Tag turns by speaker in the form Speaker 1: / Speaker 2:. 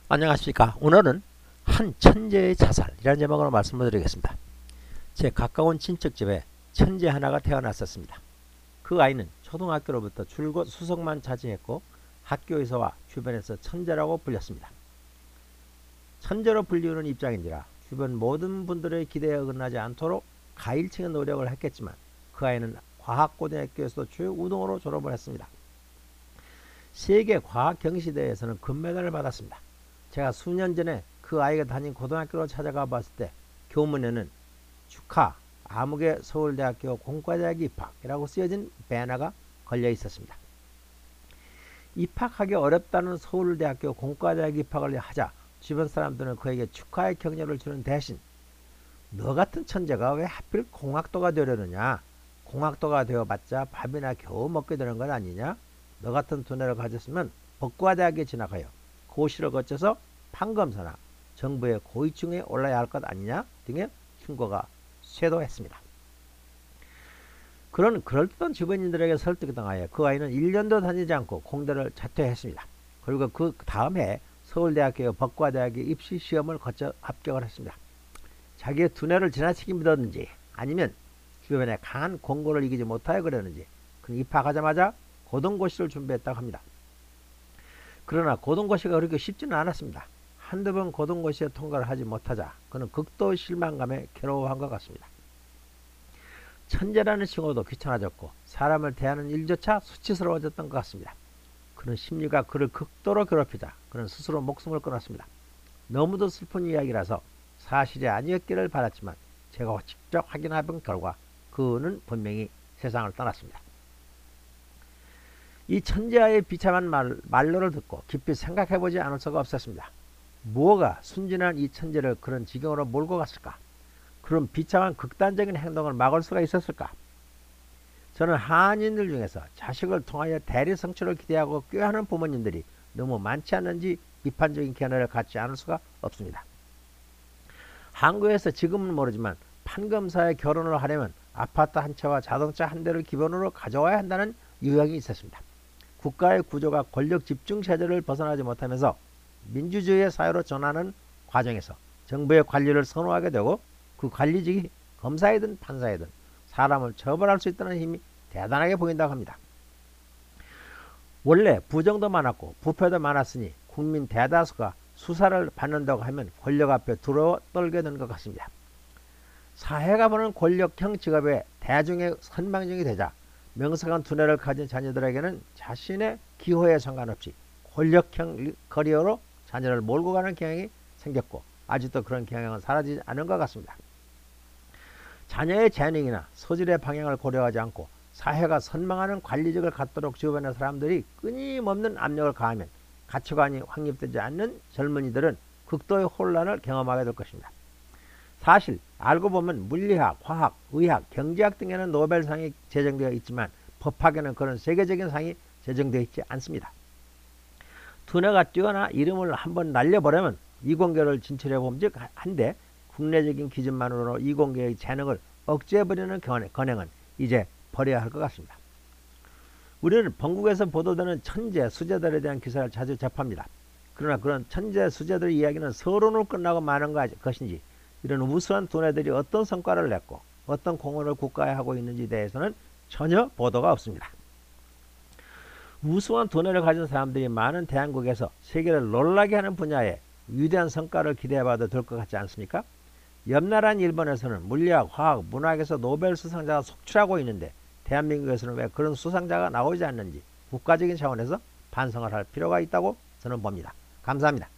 Speaker 1: 안녕하십니까. 오늘은 한 천재의 자살이라는 제목으로 말씀을 드리겠습니다. 제 가까운 친척집에 천재 하나가 태어났었습니다. 그 아이는 초등학교로부터 줄곧 수석만 차지했고 학교에서와 주변에서 천재라고 불렸습니다. 천재로 불리우는 입장인지라 주변 모든 분들의 기대에 어긋나지 않도록 가일층의 노력을 했겠지만 그 아이는 과학고등학교에서 최우등으로 졸업을 했습니다. 세계 과학경시대회에서는 금메달을 받았습니다. 제가 수년 전에 그 아이가 다닌 고등학교로 찾아가 봤을 때 교문에는 축하 아무개 서울대학교 공과대학 입학이라고 쓰여진 배너가 걸려 있었습니다. 입학하기 어렵다는 서울대학교 공과대학 입학을 하자 주변 사람들은 그에게 축하의 격려를 주는 대신 너 같은 천재가 왜 하필 공학도가 되려느냐, 공학도가 되어봤자 밥이나 겨우 먹게 되는 건 아니냐, 너 같은 두뇌를 가졌으면 법과대학에 진학하여 고시를 거쳐서 판검사나 정부의 고위층에 올라야 할 것 아니냐 등의 충고가 쇄도했습니다. 그런 그럴듯한 주변인들에게 설득당하여 그 아이는 1년도 다니지 않고 공대를 자퇴했습니다. 그리고 그 다음 해 서울대학교 법과대학의 입시 시험을 거쳐 합격을 했습니다. 자기의 두뇌를 지나치게 믿었는지 아니면 주변에 강한 공고를 이기지 못하여 그랬는지 그는 입학하자마자 고등고시를 준비했다고 합니다. 그러나 고등고시가 그렇게 쉽지는 않았습니다. 한두 번 고등고시에 통과를 하지 못하자 그는 극도 실망감에 괴로워한 것 같습니다. 천재라는 칭호도 귀찮아졌고 사람을 대하는 일조차 수치스러워졌던 것 같습니다. 그는 심리가 그를 극도로 괴롭히자 그는 스스로 목숨을 끊었습니다. 너무도 슬픈 이야기라서 사실이 아니었기를 바랐지만 제가 직접 확인해본 결과 그는 분명히 세상을 떠났습니다. 이 천재와의 비참한 말로를 듣고 깊이 생각해보지 않을 수가 없었습니다. 무엇가 순진한 이 천재를 그런 지경으로 몰고 갔을까? 그런 비참한 극단적인 행동을 막을 수가 있었을까? 저는 한인들 중에서 자식을 통하여 대리 성취를 기대하고 꾀하는 부모님들이 너무 많지 않는지 비판적인 견해를 갖지 않을 수가 없습니다. 한국에서 지금은 모르지만 판검사의 결혼을 하려면 아파트 한 채와 자동차 한 대를 기본으로 가져와야 한다는 유형이 있었습니다. 국가의 구조가 권력 집중 체제를 벗어나지 못하면서 민주주의의 사회로 전환하는 과정에서 정부의 관리를 선호하게 되고 그 관리직이 검사이든 판사이든 사람을 처벌할 수 있다는 힘이 대단하게 보인다고 합니다. 원래 부정도 많았고 부패도 많았으니 국민 대다수가 수사를 받는다고 하면 권력 앞에 두려워 떨게 되는 것 같습니다. 사회가 보는 권력형 직업에 대중의 선망적이 되자 명석한 두뇌를 가진 자녀들에게는 자신의 기호에 상관없이 권력형 커리어로 자녀를 몰고 가는 경향이 생겼고 아직도 그런 경향은 사라지지 않은 것 같습니다. 자녀의 재능이나 소질의 방향을 고려하지 않고 사회가 선망하는 관리직을 갖도록 주변의 사람들이 끊임없는 압력을 가하면 가치관이 확립되지 않는 젊은이들은 극도의 혼란을 경험하게 될 것입니다. 사실 알고 보면 물리학, 화학, 의학, 경제학 등에는 노벨상이 제정되어 있지만 법학에는 그런 세계적인 상이 제정되어 있지 않습니다. 두뇌가 뛰어나 이름을 한번 날려버리면 이공계를 진출해 봄직 한데 국내적인 기준만으로 이공계의 재능을 억제해버리는 건행은 이제 버려야 할 것 같습니다. 우리는 본국에서 보도되는 천재, 수재들에 대한 기사를 자주 접합니다. 그러나 그런 천재, 수재들의 이야기는 서론으로 끝나고 마는 것인지 이런 우수한 두뇌들이 어떤 성과를 냈고 어떤 공헌을 국가에 하고 있는지에 대해서는 전혀 보도가 없습니다. 우수한 두뇌를 가진 사람들이 많은 대한민국에서 세계를 놀라게 하는 분야에 위대한 성과를 기대해봐도 될 것 같지 않습니까? 옆나라인 일본에서는 물리학, 화학, 문학에서 노벨 수상자가 속출하고 있는데 대한민국에서는 왜 그런 수상자가 나오지 않는지 국가적인 차원에서 반성을 할 필요가 있다고 저는 봅니다. 감사합니다.